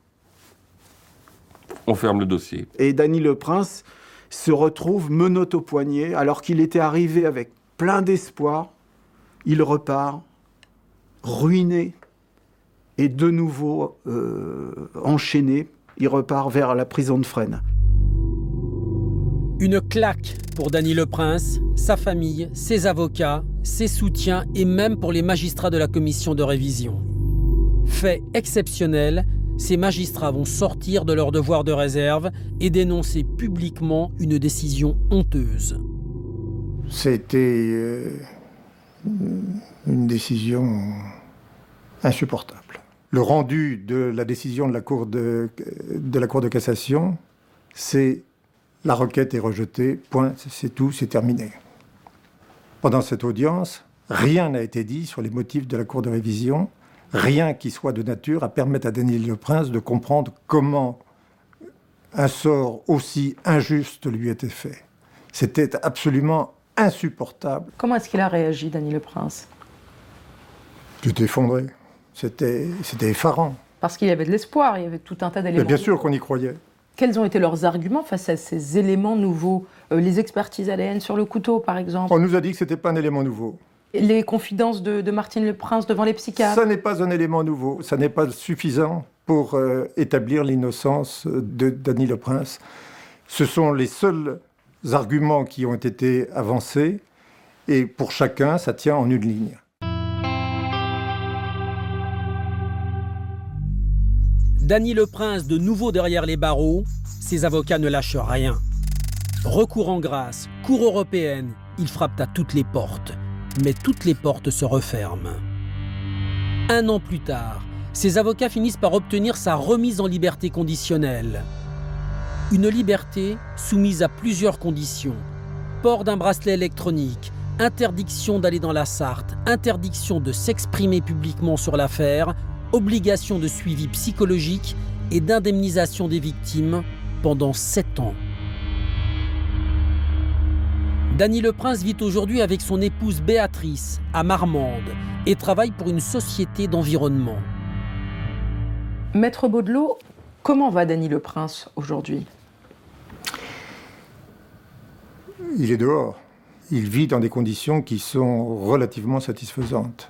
on ferme le dossier. Et Dany Leprince se retrouve menottes au poignet alors qu'il était arrivé avec plein d'espoir, il repart ruiné, Et de nouveau, enchaîné, il repart vers la prison de Fresnes. Une claque pour Dany Le Prince, sa famille, ses avocats, ses soutiens et même pour les magistrats de la commission de révision. Fait exceptionnel, ces magistrats vont sortir de leur devoir de réserve et dénoncer publiquement une décision honteuse. C'était une décision insupportable. Le rendu de la décision de la Cour de cassation, c'est la requête est rejetée, point, c'est tout, c'est terminé. Pendant cette audience, rien n'a été dit sur les motifs de la Cour de révision, rien qui soit de nature à permettre à Dany Le Prince de comprendre comment un sort aussi injuste lui était fait. C'était absolument insupportable. Comment est-ce qu'il a réagi, Dany Le Prince? Il était effondré. C'était effarant. Parce qu'il y avait de l'espoir, il y avait tout un tas d'éléments. Mais bien sûr qu'on y croyait. Quels ont été leurs arguments face à ces éléments nouveaux? Les expertises ADN sur le couteau, par exemple. On nous a dit que ce n'était pas un élément nouveau. Les confidences de Martine Le Prince devant les psychiatres. Ça n'est pas un élément nouveau. Ça n'est pas suffisant pour établir l'innocence de Dany Le Prince. Ce sont les seuls arguments qui ont été avancés. Et pour chacun, ça tient en une ligne. Dany Le Prince de nouveau derrière les barreaux, ses avocats ne lâchent rien. Recours en grâce, cour européenne, ils frappent à toutes les portes. Mais toutes les portes se referment. 1 an plus tard, ses avocats finissent par obtenir sa remise en liberté conditionnelle. Une liberté soumise à plusieurs conditions. Port d'un bracelet électronique, interdiction d'aller dans la Sarthe, interdiction de s'exprimer publiquement sur l'affaire, obligation de suivi psychologique et d'indemnisation des victimes pendant 7 ans. Dany Le Prince vit aujourd'hui avec son épouse Béatrice à Marmande et travaille pour une société d'environnement. Maître Baudelot, comment va Dany Le Prince aujourd'hui? Il est dehors. Il vit dans des conditions qui sont relativement satisfaisantes.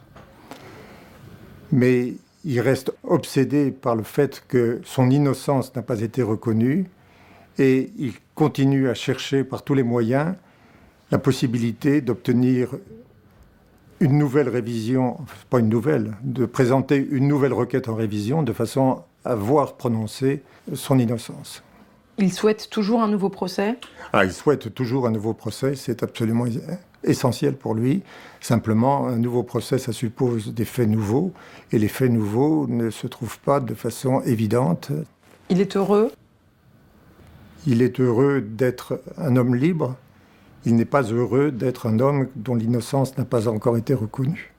Mais il reste obsédé par le fait que son innocence n'a pas été reconnue et il continue à chercher par tous les moyens la possibilité d'obtenir une nouvelle révision, pas une nouvelle, de présenter une nouvelle requête en révision de façon à voir prononcer son innocence. Il souhaite toujours un nouveau procès? Il souhaite toujours un nouveau procès, c'est absolument essentiel pour lui. Simplement, un nouveau procès, ça suppose des faits nouveaux, et les faits nouveaux ne se trouvent pas de façon évidente. Il est heureux? Il est heureux d'être un homme libre. Il n'est pas heureux d'être un homme dont l'innocence n'a pas encore été reconnue.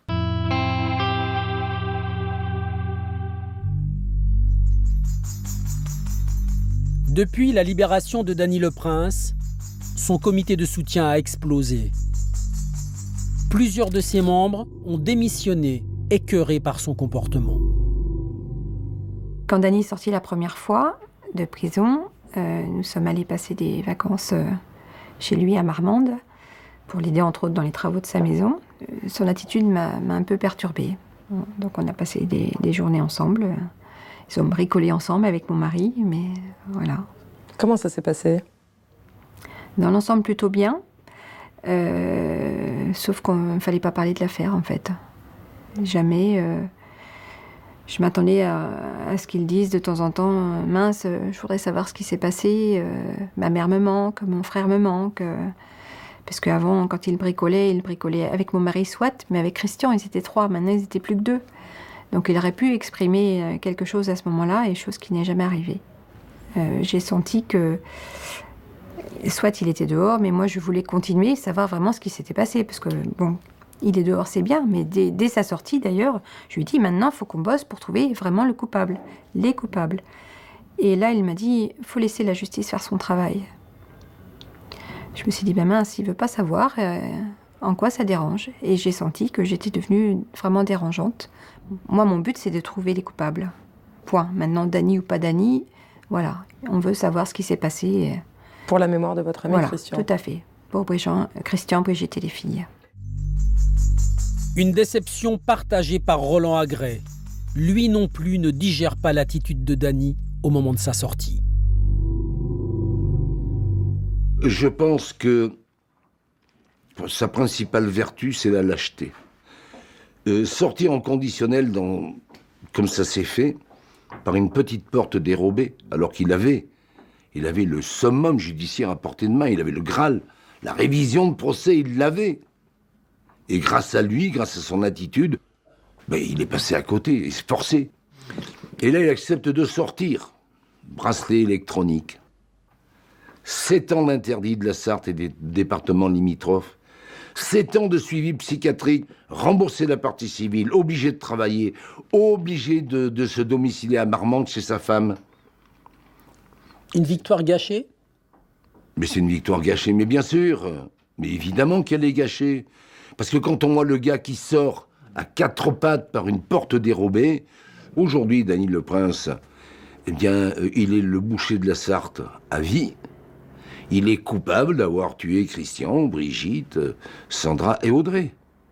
Depuis la libération de Dany Le Prince, son comité de soutien a explosé. Plusieurs de ses membres ont démissionné, écœurés par son comportement. Quand Dany est sorti la première fois de prison, nous sommes allés passer des vacances chez lui à Marmande pour l'aider entre autres dans les travaux de sa maison. Son attitude m'a un peu perturbée. Donc on a passé des journées ensemble. Ils ont bricolé ensemble avec mon mari, mais voilà. Comment ça s'est passé? Dans l'ensemble, plutôt bien. Sauf qu'il ne fallait pas parler de l'affaire, en fait. Jamais. Je m'attendais à ce qu'ils disent de temps en temps, mince, je voudrais savoir ce qui s'est passé. Ma mère me manque, mon frère me manque. Parce qu'avant, quand il bricolait avec mon mari, soit, mais avec Christian, ils étaient 3. Maintenant, ils n'étaient plus que 2. Donc il aurait pu exprimer quelque chose à ce moment-là, et chose qui n'est jamais arrivée. J'ai senti que, soit il était dehors, mais moi je voulais continuer, savoir vraiment ce qui s'était passé. Parce que, bon, il est dehors, c'est bien, mais dès sa sortie d'ailleurs, je lui ai dit, maintenant il faut qu'on bosse pour trouver vraiment le coupable, les coupables. Et là, il m'a dit, il faut laisser la justice faire son travail. Je me suis dit, ben mince, il ne veut pas savoir en quoi ça dérange. Et j'ai senti que j'étais devenue vraiment dérangeante. Moi, mon but, c'est de trouver les coupables. Point. Maintenant, Dany ou pas Dany, voilà. On veut savoir ce qui s'est passé. Pour la mémoire de votre ami, voilà, Christian. Tout à fait. Pour Christian, Brigitte et les filles. Une déception partagée par Roland Agré. lui non plus ne digère pas l'attitude de Dany au moment de sa sortie. Je pense que sa principale vertu, c'est la lâcheté. Sortir en conditionnel, comme ça s'est fait, par une petite porte dérobée, alors qu'il avait le summum judiciaire à portée de main, il avait le Graal, la révision de procès, il l'avait. Et grâce à lui, grâce à son attitude, il est passé à côté, il s'est forcé. Et là, il accepte de sortir. Bracelet électronique. 7 ans d'interdit de la Sarthe et des départements limitrophes. 7 ans de suivi psychiatrique, rembourser la partie civile, obligé de travailler, obligé de se domicilier à Marmande chez sa femme. Une victoire gâchée ? Mais c'est une victoire gâchée, mais bien sûr. Mais évidemment qu'elle est gâchée. Parce que quand on voit le gars qui sort à 4 pattes par une porte dérobée, aujourd'hui, Dany Le Prince, eh bien, il est le boucher de la Sarthe à vie. Il est coupable d'avoir tué Christian, Brigitte, Sandra et Audrey.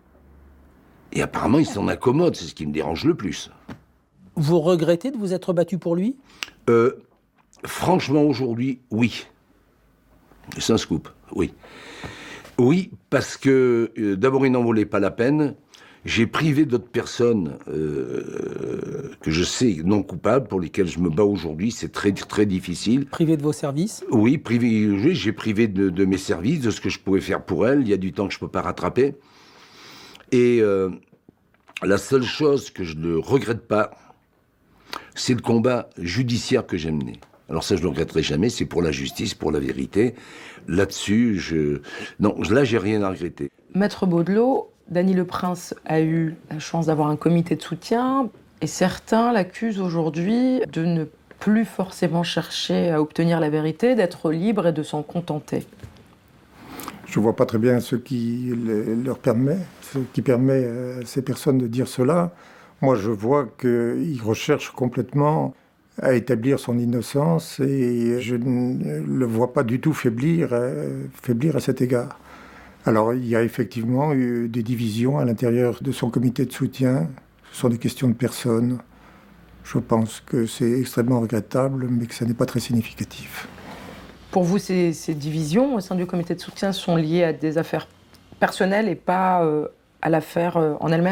Et apparemment, il s'en accommode, c'est ce qui me dérange le plus. Vous regrettez de vous être battu pour lui ? Franchement, aujourd'hui, oui. C'est un scoop, oui. Oui, parce que d'abord, il n'en valait pas la peine. J'ai privé d'autres personnes que je sais non coupables, pour lesquelles je me bats aujourd'hui. C'est très, très difficile. Privé de vos services ? Oui, j'ai privé de mes services, de ce que je pouvais faire pour elles. Il y a du temps que je ne peux pas rattraper. Et la seule chose que je ne regrette pas, c'est le combat judiciaire que j'ai mené. Alors ça, je ne le regretterai jamais, c'est pour la justice, pour la vérité. Là-dessus, là, j'ai rien à regretter. Maître Baudelot, Dany Le Prince a eu la chance d'avoir un comité de soutien et certains l'accusent aujourd'hui de ne plus forcément chercher à obtenir la vérité, d'être libre et de s'en contenter. Je ne vois pas très bien ce qui permet à ces personnes de dire cela. Moi, je vois qu'ils recherchent complètement à établir son innocence et je ne le vois pas du tout faiblir à cet égard. Alors, il y a effectivement eu des divisions à l'intérieur de son comité de soutien. Ce sont des questions de personnes. Je pense que c'est extrêmement regrettable, mais que ça n'est pas très significatif. Pour vous, ces divisions au sein du comité de soutien sont liées à des affaires personnelles et pas à l'affaire en elle-même ?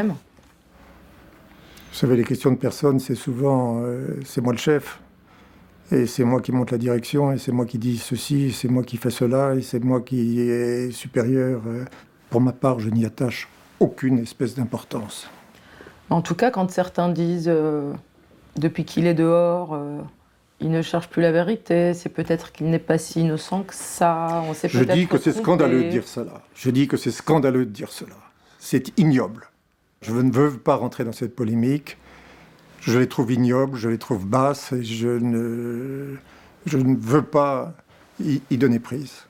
Vous savez, les questions de personnes, c'est souvent c'est moi le chef. Et c'est moi qui monte la direction, et c'est moi qui dis ceci, et c'est moi qui fais cela, et c'est moi qui est supérieur. Pour ma part, je n'y attache aucune espèce d'importance. En tout cas, quand certains disent depuis qu'il est dehors, il ne cherche plus la vérité, c'est peut-être qu'il n'est pas si innocent que ça. On s'est Je dis que c'est scandaleux de dire cela. Je dis que c'est scandaleux de dire cela. C'est ignoble. Je ne veux pas rentrer dans cette polémique. Je les trouve ignobles, je les trouve basses, et je ne veux pas y donner prise.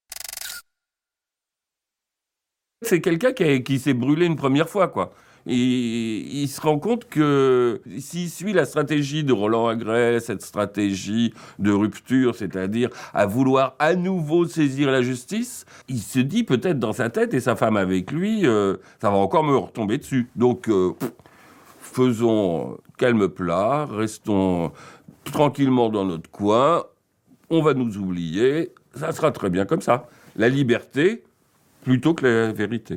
C'est quelqu'un qui s'est brûlé une première fois, quoi. Et il se rend compte que s'il suit la stratégie de Roland Agrès, cette stratégie de rupture, c'est-à-dire à vouloir à nouveau saisir la justice, il se dit peut-être dans sa tête, et sa femme avec lui, ça va encore me retomber dessus. Donc, faisons calme plat, restons tranquillement dans notre coin, on va nous oublier, ça sera très bien comme ça. La liberté plutôt que la vérité.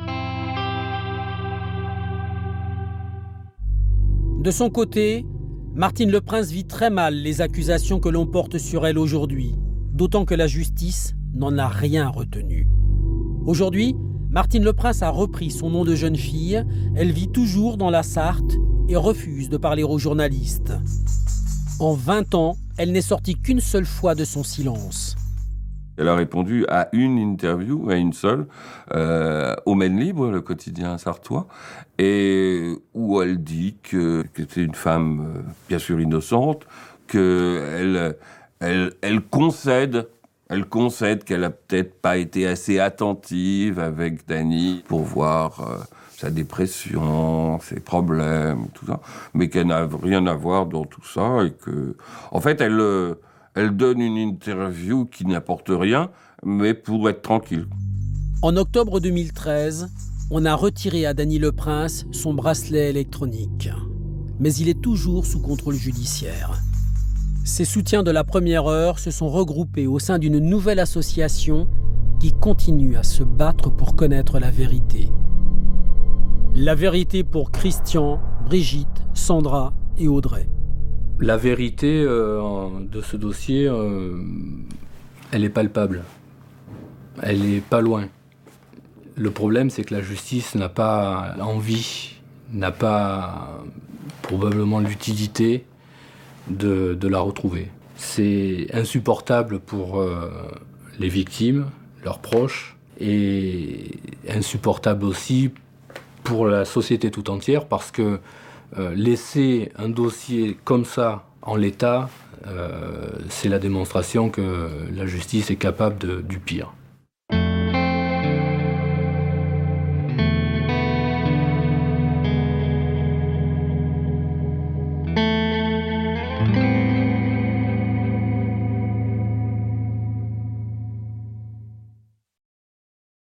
De son côté, Martine Le Prince vit très mal les accusations que l'on porte sur elle aujourd'hui, d'autant que la justice n'en a rien retenu. Aujourd'hui, Martine Le Prince a repris son nom de jeune fille, elle vit toujours dans la Sarthe et refuse de parler aux journalistes. En 20 ans, elle n'est sortie qu'une seule fois de son silence. Elle a répondu à une interview, à une seule, au Maine Libre, le quotidien sartois, et où elle dit que c'est une femme bien sûr innocente, qu'elle concède qu'elle a peut-être pas été assez attentive avec Dany pour voir sa dépression, ses problèmes, tout ça, mais qu'elle n'a rien à voir dans tout ça et que, en fait, elle donne une interview qui n'apporte rien, mais pour être tranquille. En octobre 2013, on a retiré à Dany Le Prince son bracelet électronique. mais il est toujours sous contrôle judiciaire. Ses soutiens de la première heure se sont regroupés au sein d'une nouvelle association qui continue à se battre pour connaître la vérité. La vérité pour Christian, Brigitte, Sandra et Audrey. La vérité de ce dossier, elle est palpable. Elle est pas loin. Le problème, c'est que la justice n'a pas envie, n'a pas probablement l'utilité de la retrouver. C'est insupportable pour les victimes, leurs proches, et insupportable aussi pour la société tout entière, parce que laisser un dossier comme ça en l'état, c'est la démonstration que la justice est capable du pire.